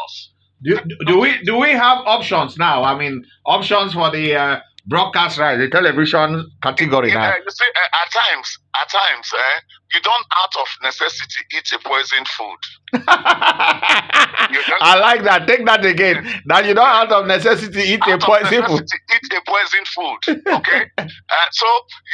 us. Do we have options now? I mean, options for the broadcast rights, the television category now. You see, at times, you don't out of necessity eat a poisoned food. I like that. Take that again. That you don't out of necessity eat a poisoned food. Eat a poisoned food. Okay. So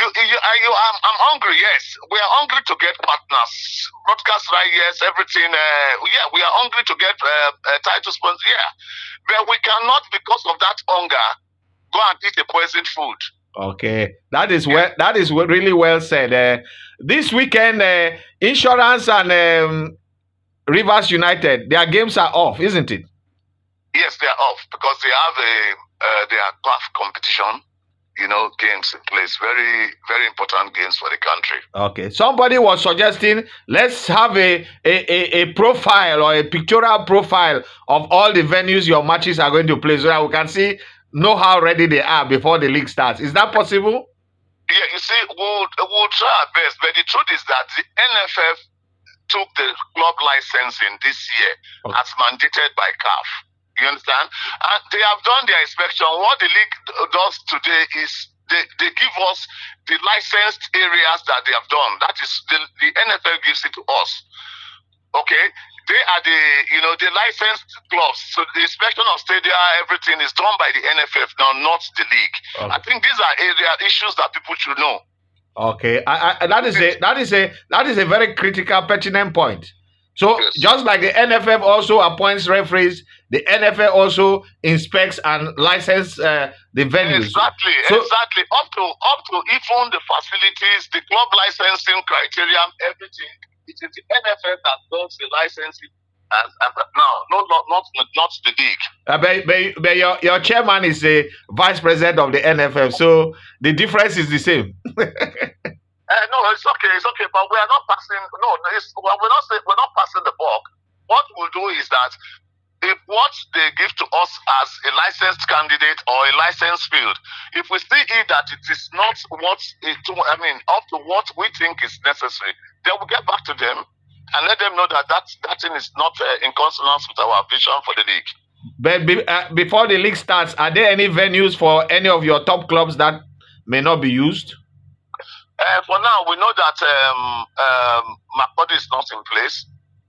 I'm hungry. Yes, we are hungry to get partners, broadcast right. Yes, everything. We are hungry to get title sponsors. Yeah, but we cannot, because of that hunger, go and eat a poisoned food. Okay, that is really well said. This weekend, Insurance and Rivers United, their games are off, isn't it? Yes, they are off because they have their CAF competition, games in place. Very, very important games for the country. Okay. Somebody was suggesting let's have a profile or a pictorial profile of all the venues your matches are going to play so that we can know how ready they are before the league starts. Is that possible? Yeah, you see, we'll try our best, but the truth is that the NFF took the club licensing this year as mandated by CAF. You understand? And they have done their inspection. What the league does today is they give us the licensed areas that they have done. That is, the NFL gives it to us. Okay? They are the licensed clubs. So the inspection of stadia, everything is done by the NFF now, not the league. Okay. I think these are issues that people should know. Okay, that is a very critical, pertinent point. So yes. Just like the NFF also appoints referees, the NFL also inspects and licenses the venues. Exactly. Up to even the facilities, the club licensing criteria, everything. It is the NFF that does the licensing as now, not the league. But your chairman is a vice president of the NFF, so the difference is the same. No, it's okay. But we are not passing. No, we're not passing the buck. What we'll do is that if what they give to us as a licensed candidate or a licensed field, if we see that it is not up to what we think is necessary, then we'll get back to them and let them know that thing is not in consonance with our vision for the league. But before the league starts, are there any venues for any of your top clubs that may not be used? For now, we know that Makurdi is not in place.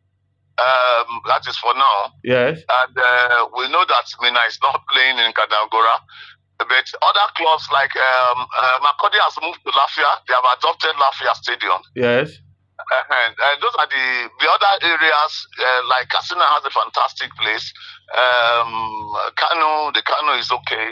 That is for now. Yes. And we know that Mina is not playing in Kadangora. But other clubs like Makurdi has moved to Lafia. They have adopted Lafia Stadium. Yes. And those are the other areas. Like Katsina has a fantastic place. The Kano is okay.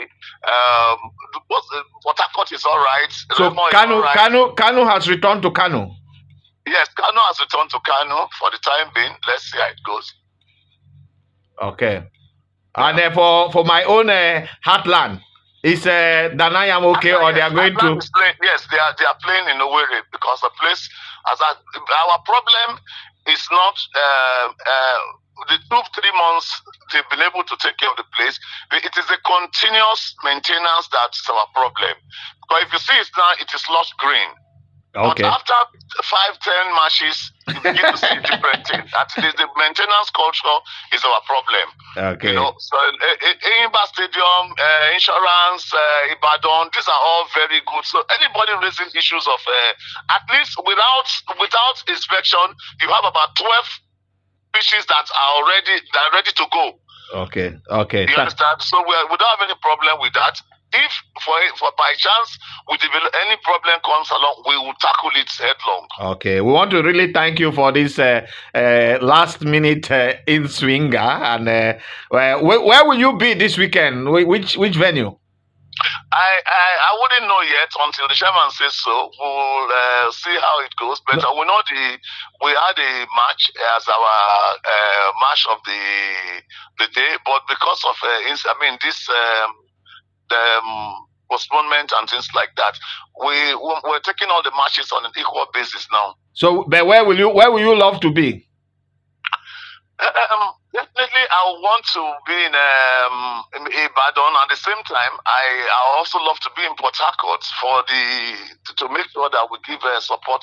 Port Harcourt is all right. So Kano has returned to Kano. Yes, Kano has returned to Kano for the time being. Let's see how it goes. Okay. And for my own heartland, is Danayam okay, or they are going to? Yes, they are playing in Owerri because the place. Our problem is not the 2-3 months they've been able to take care of the place. It is a continuous maintenance that's our problem. Because if you see it now, it is lush green. Okay. But after 5-10 matches, you begin to see different things. That is the maintenance culture is our problem. Okay. So Imba Stadium, Insurance, Ibadan, these are all very good. So anybody raising issues of at least without inspection, you have about 12 fishes that are ready to go. Okay. You understand? So we don't have any problem with that. If for by chance any problem comes along, we will tackle it headlong. Okay, we want to really thank you for this last minute in swinger. And where will you be this weekend? Which venue? I wouldn't know yet until the chairman says so. We'll see how it goes. But we know we had a match as our match of the day, but because of this. The postponement and things like that, we're taking all the matches on an equal basis now. So, but where will you love to be? Definitely, want to be in Ibadan. At the same time, I also love to be in Port Harcourt for to make sure that we give support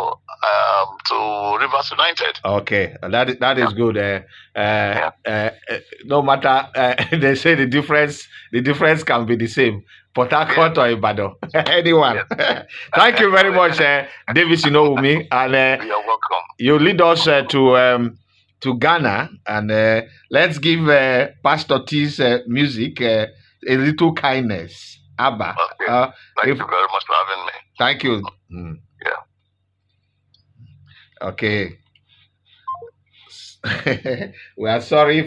to Rivers United. Okay, that is good. No matter they say the difference can be the same. Port Harcourt or Ibadan, anyone. Thank you very much, Davis Inowumi, and you're welcome. You lead us to Ghana, and let's give Pastor T's music a little kindness. Abba. Okay. Thank you very much for having me. Thank you. Yeah. Okay. We are sorry